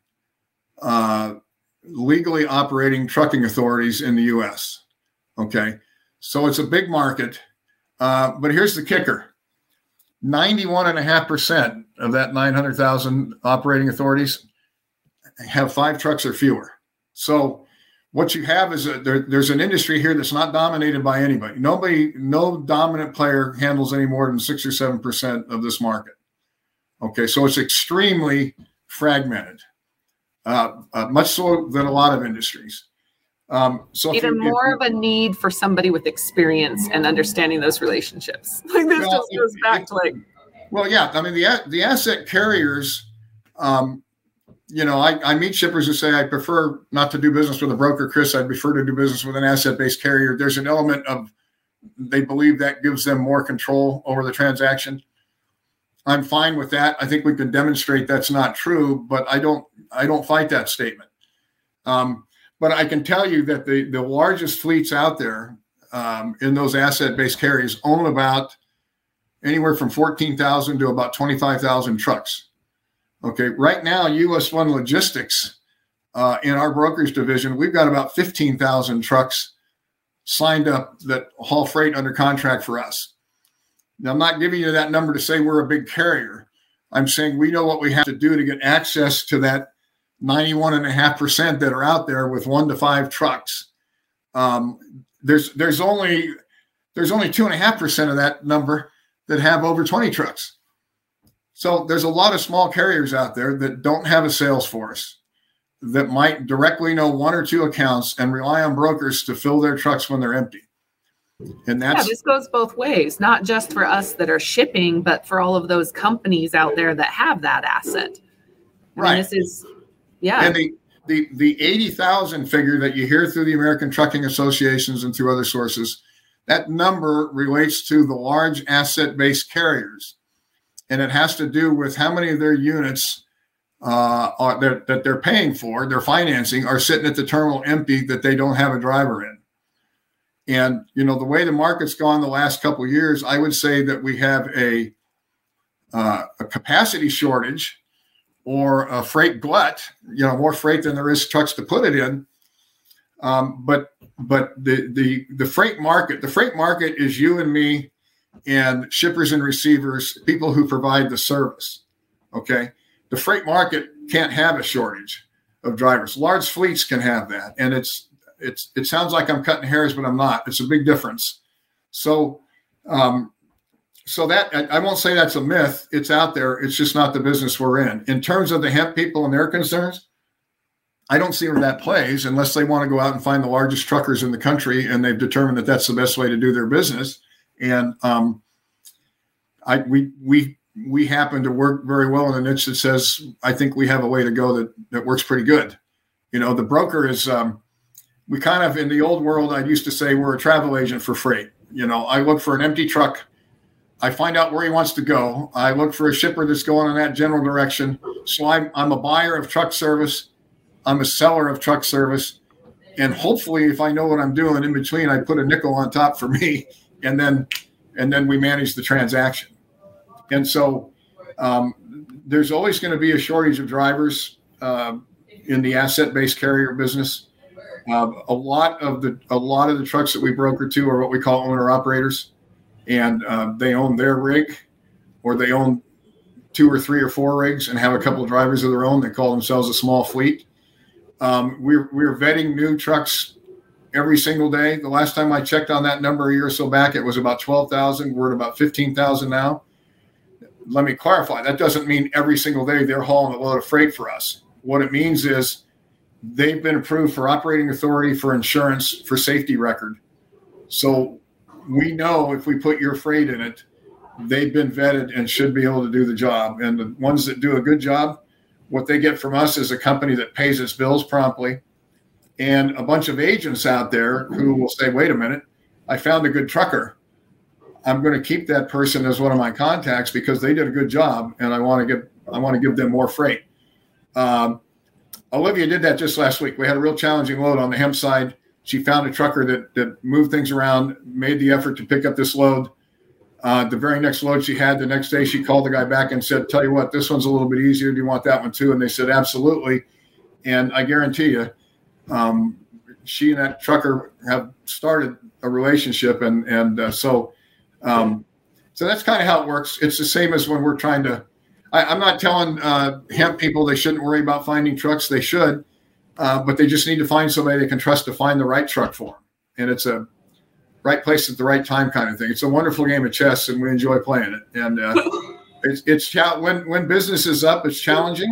uh, legally operating trucking authorities in the U S. Okay. So it's a big market. Uh, but here's the kicker. ninety-one point five percent of that nine hundred thousand operating authorities have five trucks or fewer. So what you have is a, there, there's an industry here that's not dominated by anybody. Nobody, no dominant player handles any more than six or seven percent of this market. Okay, so it's extremely fragmented, uh, uh, much so than a lot of industries. Um, so even you, more you, of a need for somebody with experience and understanding those relationships. Like this well, just goes it, back it, to like. Well, yeah, I mean the the asset carriers. Um, you know, I, I meet shippers who say I prefer not to do business with a broker, Chris. I prefer to do business with an asset-based carrier. There's an element of they believe that gives them more control over the transaction. I'm fine with that. I think we can demonstrate that's not true, but I don't I don't fight that statement. Um, but I can tell you that the, the largest fleets out there um, in those asset-based carriers own about anywhere from fourteen thousand to about twenty-five thousand trucks. Okay, right now, U S one Logistics uh, in our brokerage division, we've got about fifteen thousand trucks signed up that haul freight under contract for us. Now, I'm not giving you that number to say we're a big carrier. I'm saying we know what we have to do to get access to that ninety-one point five percent that are out there with one to five trucks. Um, there's there's only there's only two point five percent of that number that have over twenty trucks. So there's a lot of small carriers out there that don't have a sales force that might directly know one or two accounts and rely on brokers to fill their trucks when they're empty. And that's, yeah, this goes both ways, not just for us that are shipping, but for all of those companies out there that have that asset. I right. mean, this is, yeah. And the, the, the eighty thousand figure that you hear through the American Trucking Associations and through other sources, that number relates to the large asset-based carriers. And it has to do with how many of their units uh, are, that, that they're paying for, their financing, are sitting at the terminal empty that they don't have a driver in. And, you know, the way the market's gone the last couple of years, I would say that we have a, uh, a capacity shortage or a freight glut, you know, more freight than there is trucks to put it in. Um, but but the, the, the freight market, the freight market is you and me and shippers and receivers, people who provide the service. Okay. The freight market can't have a shortage of drivers. Large fleets can have that. And it's, it's, it sounds like I'm cutting hairs, but I'm not. It's a big difference. So, um, so that, I, I won't say that's a myth. It's out there. It's just not the business we're in. In terms of the hemp people and their concerns, I don't see where that plays unless they want to go out and find the largest truckers in the country, and they've determined that that's the best way to do their business. And um, I we we we happen to work very well in a niche that says I think we have a way to go that that works pretty good. You know, the broker is um, we kind of in the old world. I used to say we're a travel agent for freight. You know, I look for an empty truck. I find out where he wants to go. I look for a shipper that's going in that general direction. So I'm I'm a buyer of truck service. I'm a seller of truck service. And hopefully, if I know what I'm doing in between, I put a nickel on top for me, and then and then we manage the transaction. And so um, there's always going to be a shortage of drivers uh, in the asset-based carrier business. Uh, a lot of the a lot of the trucks that we broker to are what we call owner operators. And uh, they own their rig, or they own two or three or four rigs and have a couple of drivers of their own. They call themselves a small fleet. Um, we're we're vetting new trucks every single day. The last time I checked on that number a year or so back, it was about twelve thousand. We're at about fifteen thousand now. Let me clarify. That doesn't mean every single day they're hauling a load of freight for us. What it means is they've been approved for operating authority, for insurance, for safety record. So we know if we put your freight in it, they've been vetted and should be able to do the job. And the ones that do a good job, what they get from us is a company that pays its bills promptly, and a bunch of agents out there who will say, wait a minute, I found a good trucker. I'm going to keep that person as one of my contacts because they did a good job, and I want to give I want to give them more freight. Um, Olivia did that just last week. We had a real challenging load on the hemp side. She found a trucker that that moved things around, made the effort to pick up this load. Uh, the very next load she had, the next day she called the guy back and said, tell you what, this one's a little bit easier. Do you want that one too? And they said, absolutely. And I guarantee you, um, she and that trucker have started a relationship. And and uh, so um, so that's kind of how it works. It's the same as when we're trying to, I, I'm not telling uh, hemp people they shouldn't worry about finding trucks. They should. Uh, but they just need to find somebody they can trust to find the right truck for them. And it's a right place at the right time kind of thing. It's a wonderful game of chess, and we enjoy playing it. And uh, it's, it's when, when business is up, it's challenging.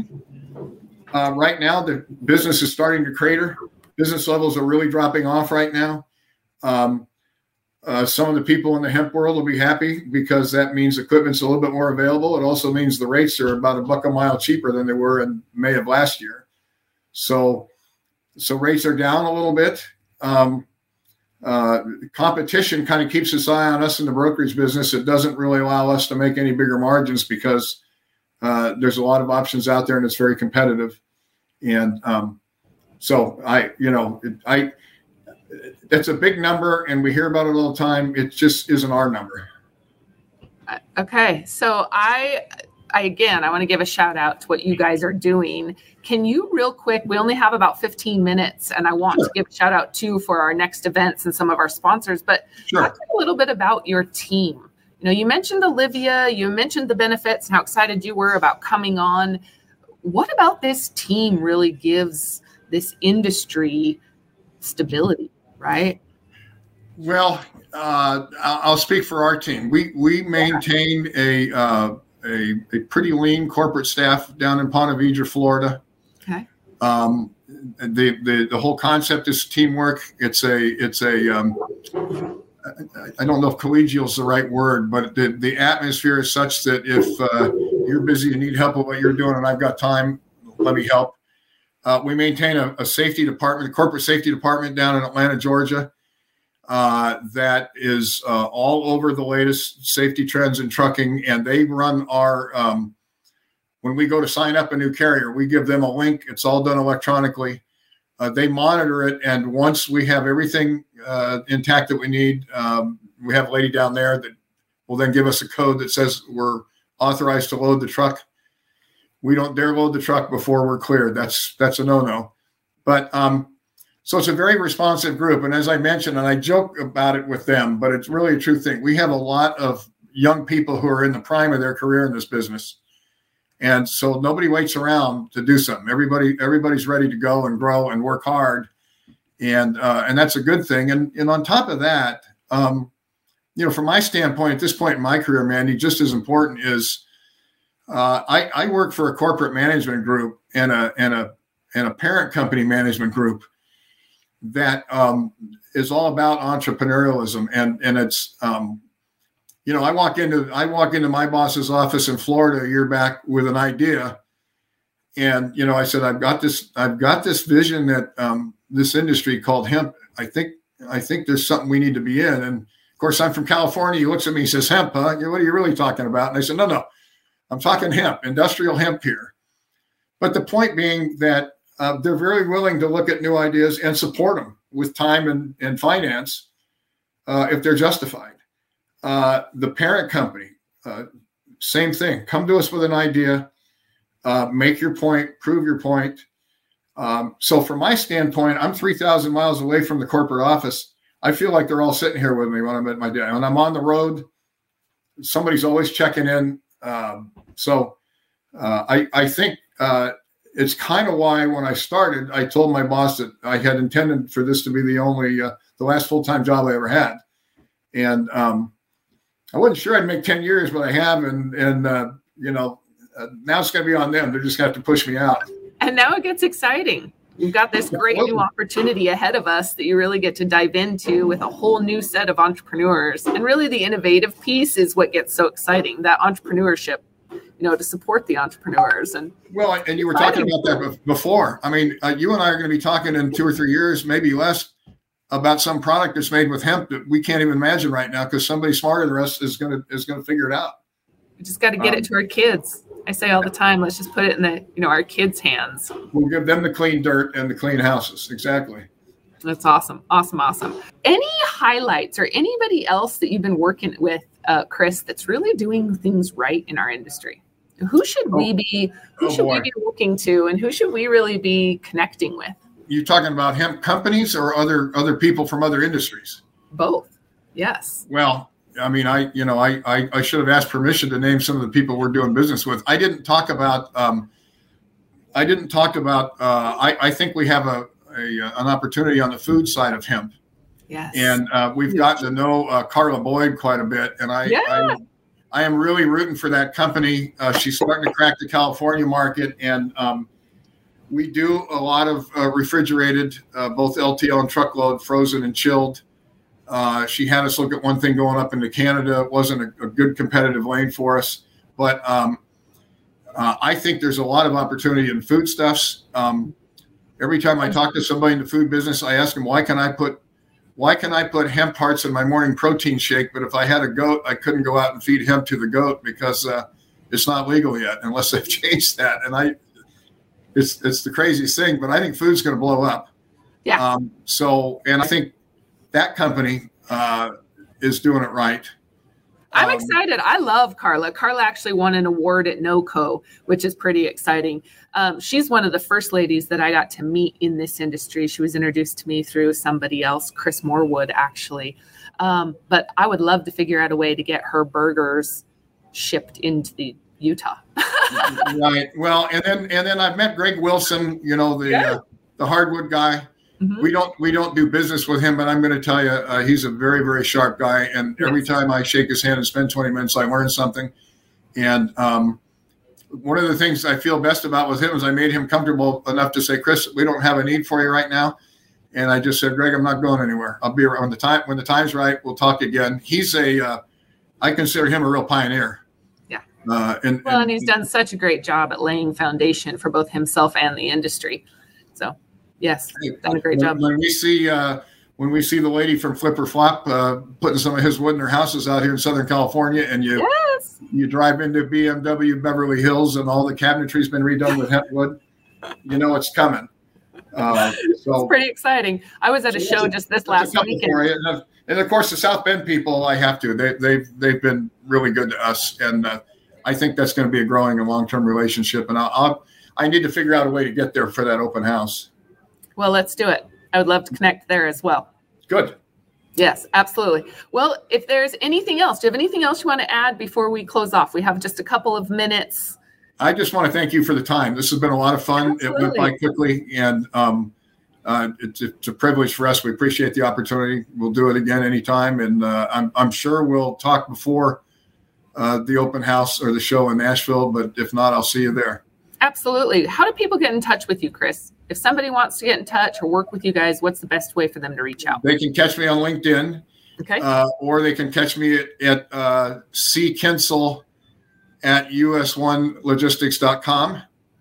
Uh, right now, the business is starting to crater. Business levels are really dropping off right now. Um, uh, some of the people in the hemp world will be happy because that means equipment's a little bit more available. It also means the rates are about a buck a mile cheaper than they were in May of last year. So So rates are down a little bit. Um, uh, competition kind of keeps its eye on us in the brokerage business. It doesn't really allow us to make any bigger margins because uh, there's a lot of options out there and it's very competitive. And um, so I, you know, it, I, it's a big number and we hear about it all the time. It just isn't our number. Okay. So I, I, again, I want to give a shout out to what you guys are doing. Can you real quick, we only have about fifteen minutes and I want sure. to give a shout out too for our next events and some of our sponsors, but sure. talk a little bit about your team. You know, you mentioned Olivia, you mentioned the benefits and how excited you were about coming on. What about this team really gives this industry stability, right? Well, uh, I'll speak for our team. We, we maintain a, uh, A, a pretty lean corporate staff down in Ponte Vedra, Florida. Okay. Um, the, the the whole concept is teamwork. It's a it's a um, I don't know if collegial is the right word, but the, the atmosphere is such that if uh, you're busy and need help with what you're doing, and I've got time, let me help. Uh, we maintain a, a safety department, a corporate safety department down in Atlanta, Georgia. Uh, that is uh, all over the latest safety trends in trucking. And they run our, um, when we go to sign up a new carrier, we give them a link. It's all done electronically. Uh, they monitor it. And once we have everything uh, intact that we need, um, we have a lady down there that will then give us a code that says we're authorized to load the truck. We don't dare load the truck before we're cleared. That's, that's a no-no. But, um, So it's a very responsive group. And as I mentioned, and I joke about it with them, but it's really a true thing. We have a lot of young people who are in the prime of their career in this business. And so nobody waits around to do something. Everybody, everybody's ready to go and grow and work hard. And, uh, and that's a good thing. And, and on top of that, um, you know, from my standpoint, at this point in my career, Mandy, just as important is uh, I, I work for a corporate management group and a, and a, and a parent company management group that um, is all about entrepreneurialism. And, and it's, um, you know, I walk into, I walk into my boss's office in Florida a year back with an idea. And, you know, I said, I've got this, I've got this vision that um, this industry called hemp. I think, I think there's something we need to be in. And of course, I'm from California. He looks at me and says, hemp, huh? What are you really talking about? And I said, no, no, I'm talking hemp, industrial hemp here. But the point being that uh, they're very willing to look at new ideas and support them with time and, and finance uh, if they're justified. Uh, the parent company, uh, same thing. Come to us with an idea, uh, make your point, prove your point. Um, so from my standpoint, I'm three thousand miles away from the corporate office. I feel like they're all sitting here with me when I'm at my day. When I'm on the road, somebody's always checking in. Um, so uh, I, I think uh, it's kind of why when I started, I told my boss that I had intended for this to be the only, uh, the last full-time job I ever had. And um, I wasn't sure I'd make ten years, but I have. And, and uh, you know, uh, now it's going to be on them. They're just going to have to push me out. And now it gets exciting. You've got this great new opportunity ahead of us that you really get to dive into with a whole new set of entrepreneurs. And really the innovative piece is what gets so exciting, that entrepreneurship, you know, to support the entrepreneurs. And well, and you were talking about that before. I mean, uh, you and I are going to be talking in two or three years, maybe less, about some product that's made with hemp that we can't even imagine right now because somebody smarter than us is going to is going to figure it out. We just got to get um, it to our kids. I say all the time, let's just put it in the, you know, our kids' hands. We'll give them the clean dirt and the clean houses. Exactly. That's awesome. Awesome. Awesome. Any highlights or anybody else that you've been working with, uh, Chris, that's really doing things right in our industry? Who should we be, who oh should boy. we be looking to, and who should we really be connecting with? You talking about hemp companies or other, other people from other industries? Both. Yes. Well, I mean, I, you know, I, I, I should have asked permission to name some of the people we're doing business with. I didn't talk about, um, I didn't talk about, uh, I, I think we have a, a, an opportunity on the food side of hemp. Yes. And uh, we've gotten to know uh, Carla Boyd quite a bit. And I, yeah. I, I am really rooting for that company. Uh, she's starting to crack the California market. And um, we do a lot of uh, refrigerated, uh, both L T L and truckload, frozen and chilled. Uh, she had us look at one thing going up into Canada. It wasn't a, a good competitive lane for us, but um, uh, I think there's a lot of opportunity in foodstuffs. Um, every time I talk to somebody in the food business, I ask them, why can I put, why can I put hemp hearts in my morning protein shake? But if I had a goat, I couldn't go out and feed hemp to the goat because uh, it's not legal yet, unless they've changed that. And I, it's, it's the craziest thing, but I think food's going to blow up. Yeah. Um, so, and I think that company uh, is doing it right. I'm um, excited. I love Carla. Carla actually won an award at NOCO, which is pretty exciting. Um, she's one of the first ladies that I got to meet in this industry. She was introduced to me through somebody else, Chris Morewood, actually. Um, but I would love to figure out a way to get her burgers shipped into the Utah. Right. Well, and then and then I've met Greg Wilson, you know, the yeah. uh, the hardwood guy. Mm-hmm. We don't we don't do business with him, but I'm going to tell you, uh, he's a very, very sharp guy. And yes. every time I shake his hand and spend twenty minutes, I learn something. And um, one of the things I feel best about with him is I made him comfortable enough to say, Chris, we don't have a need for you right now. And I just said, Greg, I'm not going anywhere. I'll be around when the time when the time's right. We'll talk again. He's a uh, I consider him a real pioneer. Yeah. Uh, and, well, and, and he's done such a great job at laying foundation for both himself and the industry. So. Yes, done a great when, job. When we see uh, when we see the lady from Flipper Flop uh, putting some of his wood in her houses out here in Southern California, and you yes. you drive into B M W Beverly Hills, and all the cabinetry's been redone with hemp wood, you know it's coming. Uh, so it's pretty exciting. I was at a show just this last weekend. And, and of course, the South Bend people, I have to. They, they've they've been really good to us, and uh, I think that's going to be a growing and long term relationship. And I'll, I'll I need to figure out a way to get there for that open house. Well, let's do it. I would love to connect there as well. Good. Yes, absolutely. Well, if there's anything else, do you have anything else you want to add before we close off? We have just a couple of minutes. I just want to thank you for the time. This has been a lot of fun. Absolutely. It went by quickly, and um, uh, it's, it's a privilege for us. We appreciate the opportunity. We'll do it again anytime, and uh, I'm, I'm sure we'll talk before uh, the open house or the show in Nashville, but if not, I'll see you there. Absolutely. How do people get in touch with you, Chris? if somebody wants to get in touch or work with you guys, what's the best way for them to reach out? They can catch me on LinkedIn. Okay. Uh, or they can catch me at, at uh, C Kinsel at U S one logistics dot com.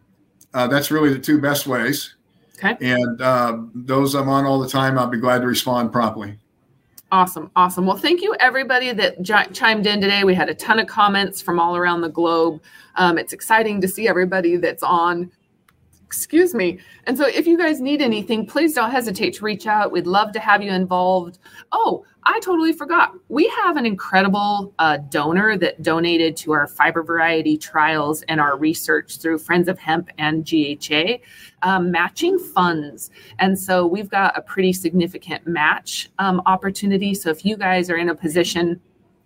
Uh, that's really the two best ways. Okay. And uh, those I'm on all the time. I'll be glad to respond promptly. Awesome. Awesome. Well, thank you, everybody that j- chimed in today. We had a ton of comments from all around the globe. Um, it's exciting to see everybody that's on. Excuse me. And so if you guys need anything, please don't hesitate to reach out. We'd love to have you involved. Oh, I totally forgot. We have an incredible uh, donor that donated to our fiber variety trials and our research through Friends of Hemp and G H A, um, matching funds. And so we've got a pretty significant match um, opportunity. So if you guys are in a position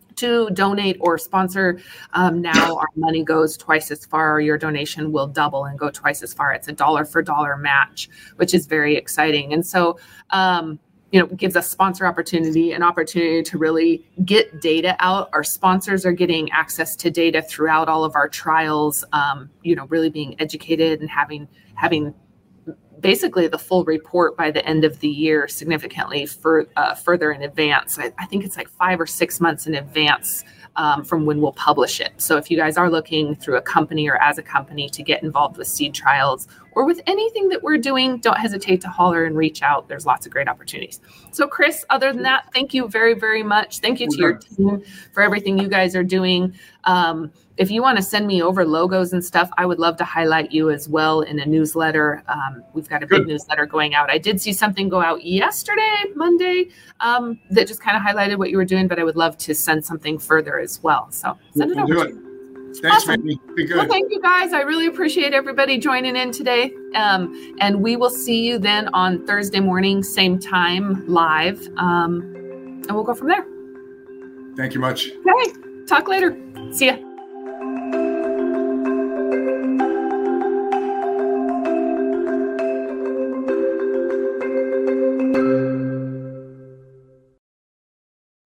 to donate or sponsor, um, now our money goes twice as far. Your donation will double and go twice as far. It's a dollar for dollar match, which is very exciting. And so, um, you know, gives us sponsor opportunity, an opportunity to really get data out. Our sponsors are getting access to data throughout all of our trials, um, you know, really being educated and having having basically the full report by the end of the year, significantly for, uh, further in advance. I, I think it's like five or six months in advance um, from when we'll publish it. So if you guys are looking through a company or as a company to get involved with seed trials or with anything that we're doing, don't hesitate to holler and reach out. There's lots of great opportunities. So Chris, other than that, thank you very, very much. Thank you to your team for everything you guys are doing. Um, If you want to send me over logos and stuff, I would love to highlight you as well in a newsletter. Um, we've got a big Good. newsletter going out. I did see something go out yesterday, Monday, um, that just kind of highlighted what you were doing, but I would love to send something further as well. So send we'll it over. Do it. Thanks, awesome. Mandy. Be good. Well, thank you guys. I really appreciate everybody joining in today. Um, and we will see you then on Thursday morning, same time, live. Um, and we'll go from there. Thank you much. Okay. Talk later. See ya.